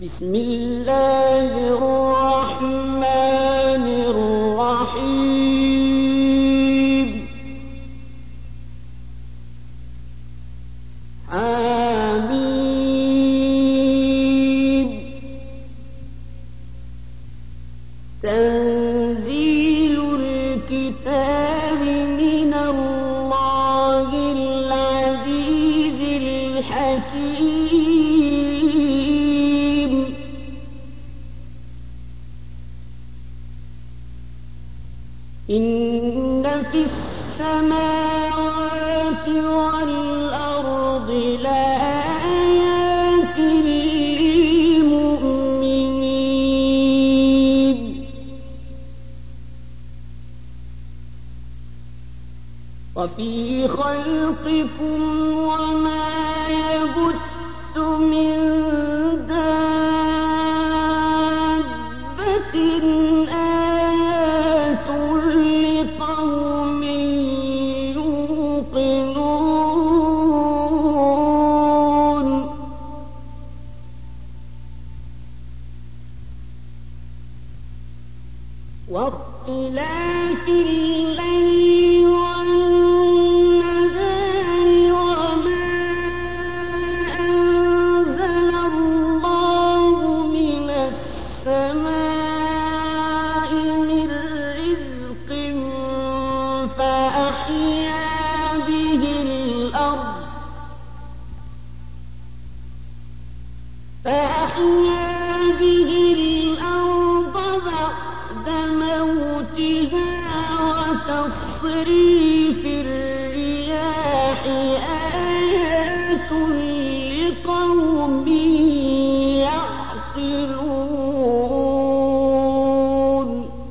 بسم الله الرحمن الرحيم حميم تنزيل الكتاب من الله العزيز الحكيم إن في السماوات والأرض لآيات للمؤمنين وفي خلقكم وما يبث من دابة آيات لقوم يوقنون واختلاف الليل والنهار وما أنزل الله من السماء من رزق فأحيا به الأرض بعد موتها وتصريف الرياح آيات لقوم يعقلون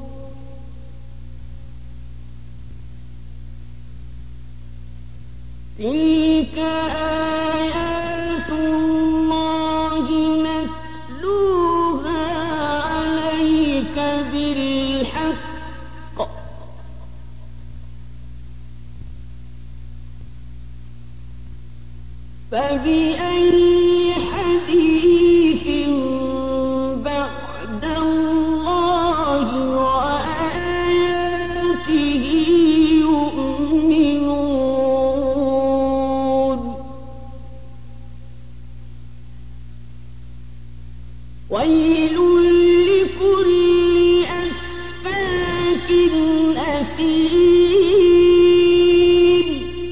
تلك آيات الله نتلوها عليك بالحق فبأي حديث بعد الله وآياته يؤمنون ويل لكل أفاك أثيم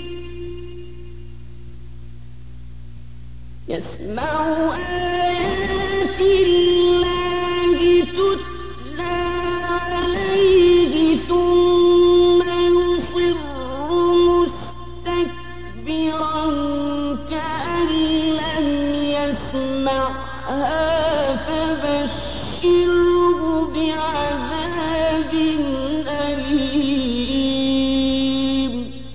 يسمع آيات الله تتلى عليه ثم يصر مستكبرا كأن لم يسمعها فبشره بعذاب أليم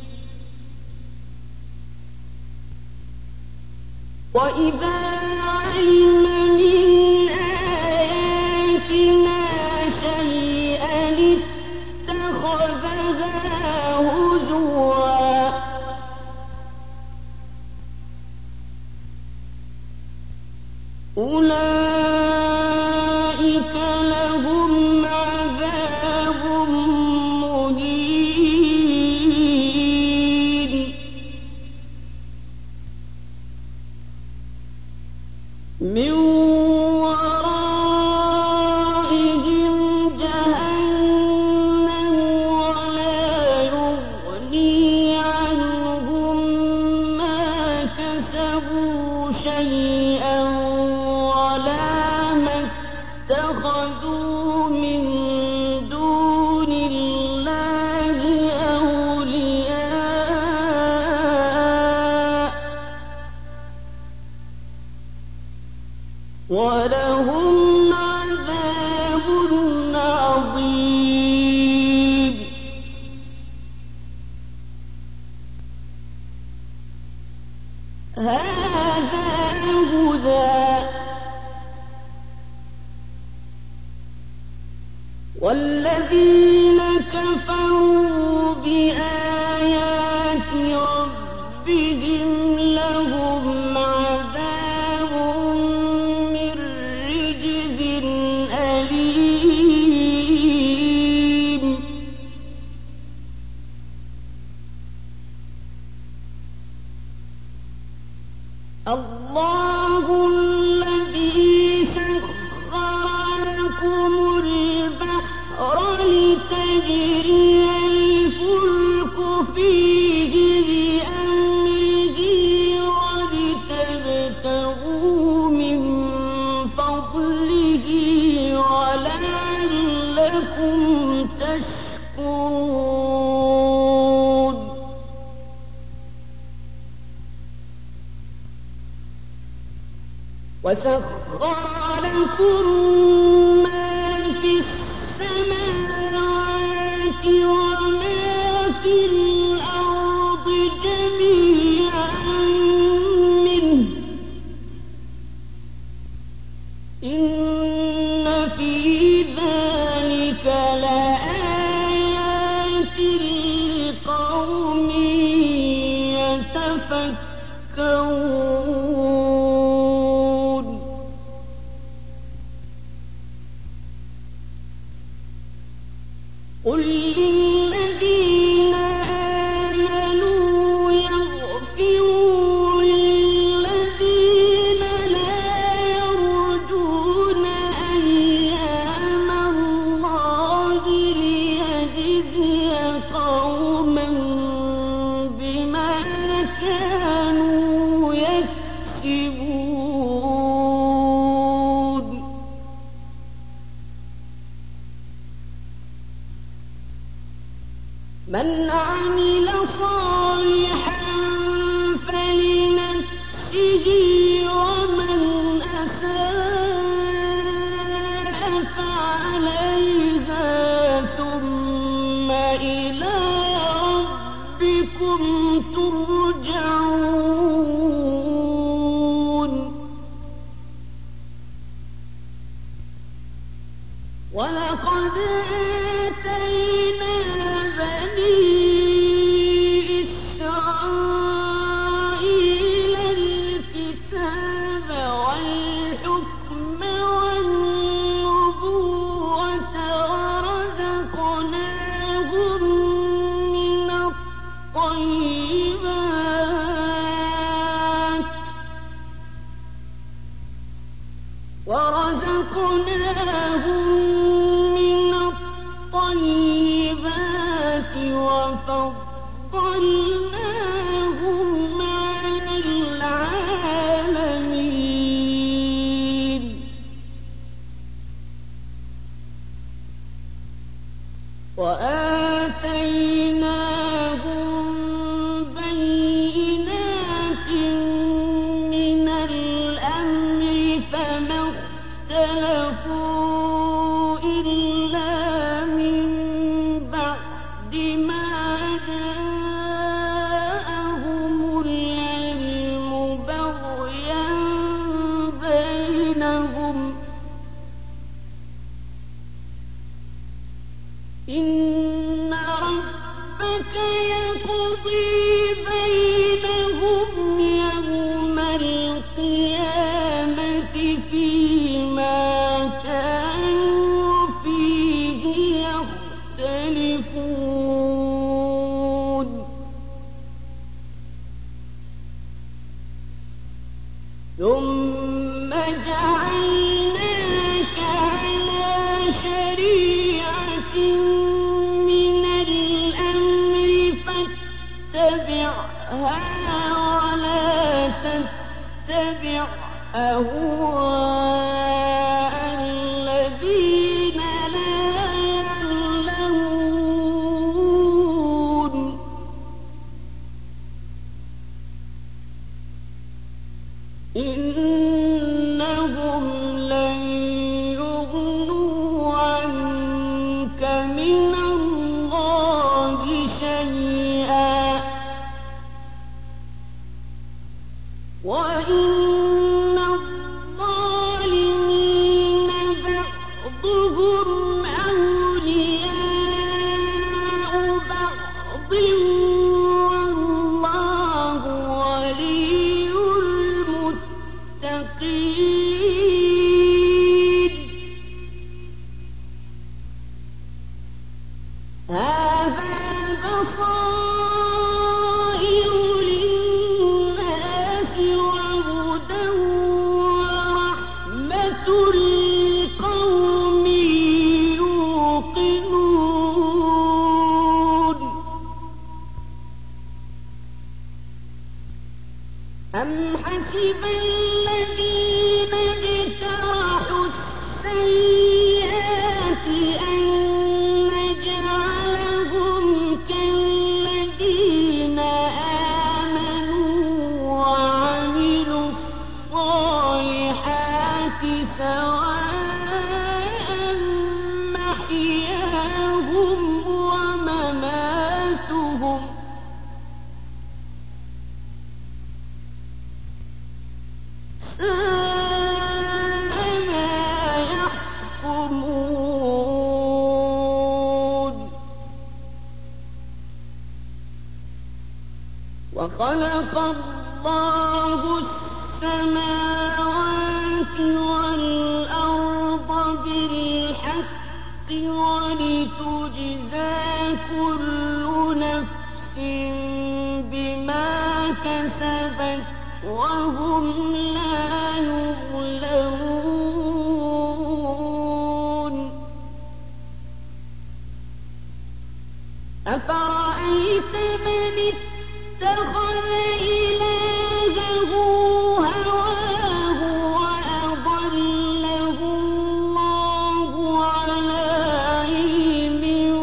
وإذا علم من آياتنا شيئا اتخذها هزوا أولئك لهم عذاب مهين من ورائهم جهنم ولا يغني عنهم ما كسبوا شيئا ولا ما اتخذوا من دون الله أولياء ولهم عذاب عظيم هذا هدى والذين كفروا بآيات ربهم لهم عذاب من وسخر لكم ما في السماوات وما في الأرض جميعا منه إن في ذلك لآيات لقوم يتفكرون قل للذين آمنوا يغفروا للذين لا يرجون أيام الله ليجزي قوما بما كانوا يكسبون من عمل صالحا فلنفسه ومن أساء فعليها ثم إلى ربكم ترجعون ولقد آتينا بني إسرائيل الكتاب والحكم والنبوة ورزقناهم من الطيبات وفضلناهم على العالمين وآتيناهم بينات من الأمر فما اختلفوا إلا من بعد ما جاءهم العلم بغيا بينهم إن ربك يقضي بينهم يوم القيامة فيما كانوا فيه يختلفون ثم جعلناك على شريعة سواء محياهم ومماتهم ساء ما يحكمون وخلق الله السماوات والأرض بالحق ولتجزى كل نفس بما كسبت وهم لا يظلمون أفرأيت من اتخذ إلهه هواه وأضله الله على علم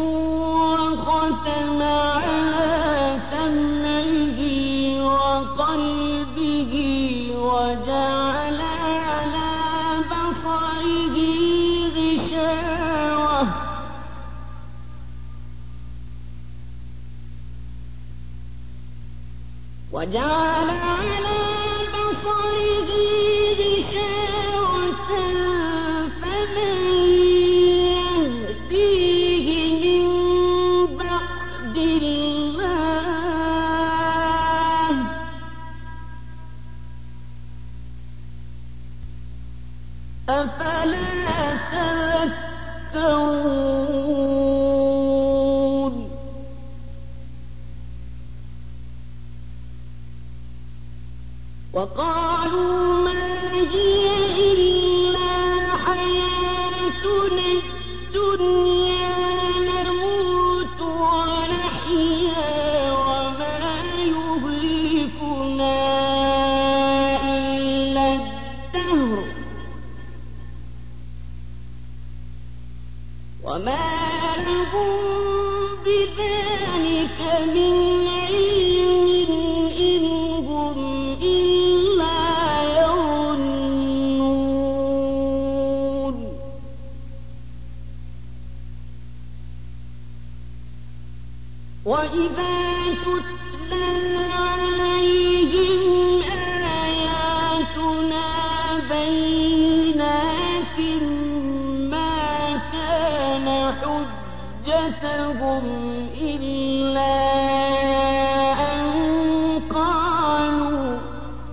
وختم على سمعه وقلبه وجعل على بصره غشاوة فمن يهديه من بعد الله أفلا تذكرون وقالوا ما هي إلا حياتنا الدنيا نموت ونحيا وما يهلكنا إلا الدهر وما لهم بذلك من علم إن هم إلا يظنون وإذا تتلى عليهم آياتنا بينات ما كان حجتهم إلا أن قالوا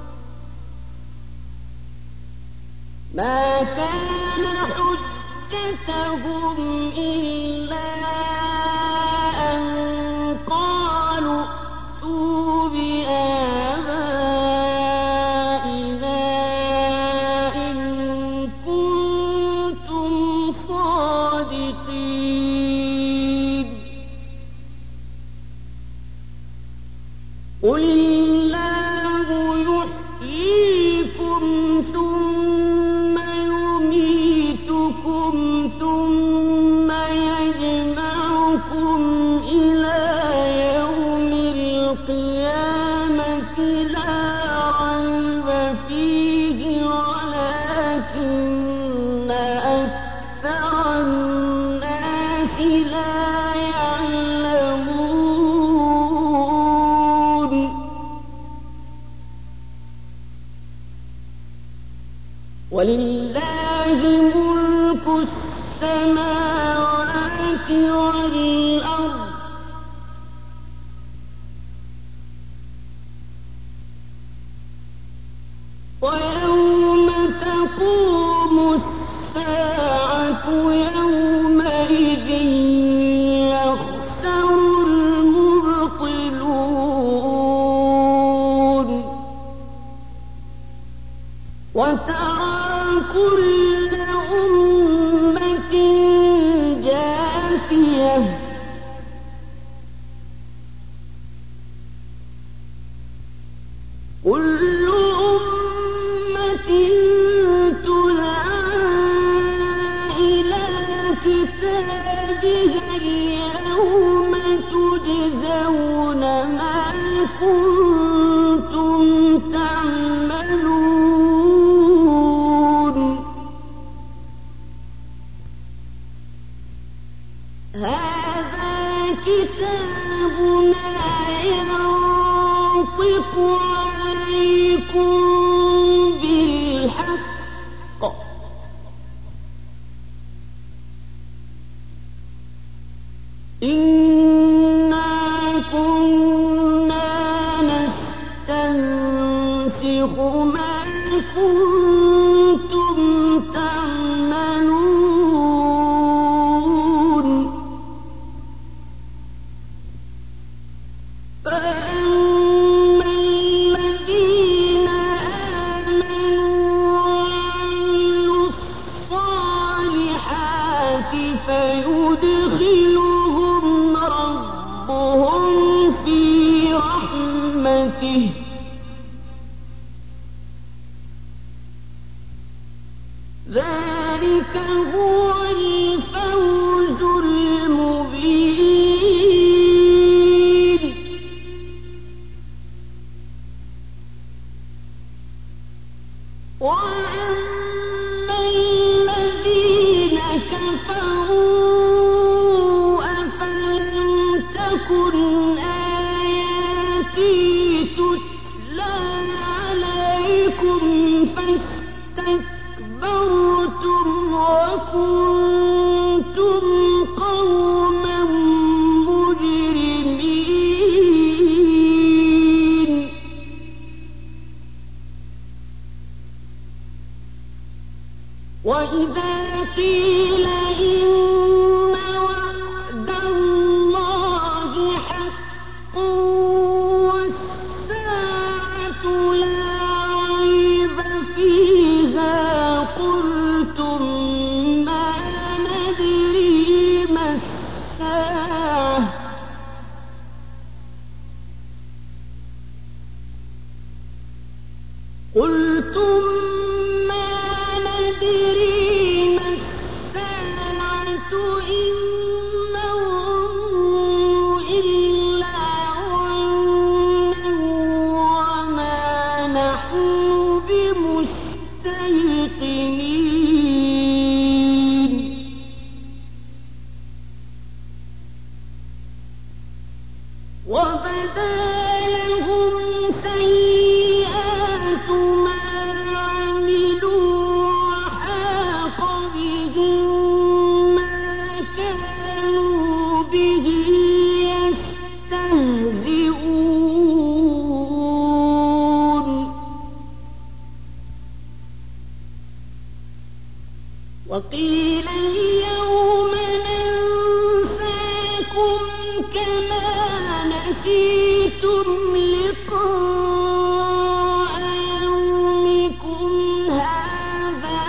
ائتوا بآبائنا إن كنتم صادقين قل الله يحييكم ثم يميتكم ثم يجمعكم إلى يوم القيامة لا ريب فيه ولكن أكثر الناس لا يعلمون ولله ملك السماوات والأرض ويوم تقوم الساعة يومئذ يخسر المبطلون وترى كل أمة جاثية كل أمة تدعى إلى كتابها اليوم تجزون ما كنتم تعملون هذا كتابنا ينطق عليكم بالحق إنا كنا نستنسخ ما كنتم تعملون فأما الذين آمنوا وعملوا الصالحات فيدخلهم ربهم في رحمته ذلك هو الفوز المبين وأما الذين كفروا أفلم تكن آياتي تتلى عليكم فاستكبرتم وكنتم قوما مجرمين وإذا قيل إن وعد الله حق والساعة لا ريب فيها قلتم ما ندري ما الساعة قلتم ما ندري ما الساعة إن نظن إلا ظنا وما نحن بمستيقنين وبدا لهم سيئات ما عملوا وحاق بهم ما كانوا به يستهزئون وقيل اليوم ننساكم كما نسيتم لقاء يومكم هذا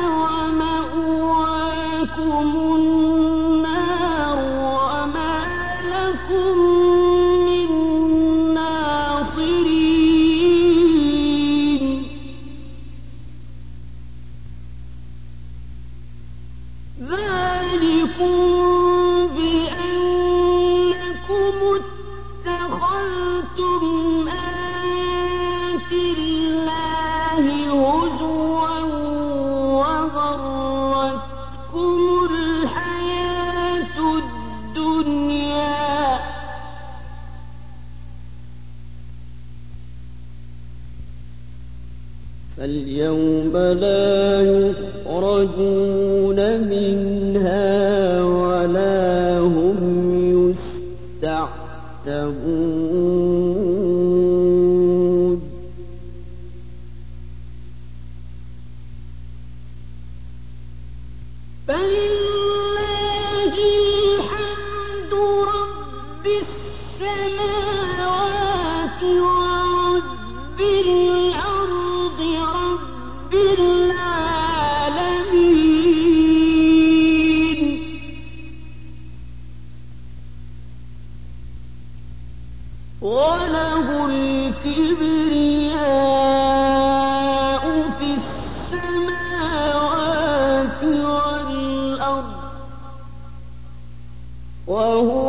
ومأواكم النار وما لكم من ناصرين ذلكم بأنكم اتخذتم آيات الله هزوا وغرتكم الحياة الدنيا فاليوم لا يخرجون منها ولا هم يستعتبون فلله الحمد رب السماوات ورب الأرض رب العالمين وله الكبرياء في السماوات والأرض وهو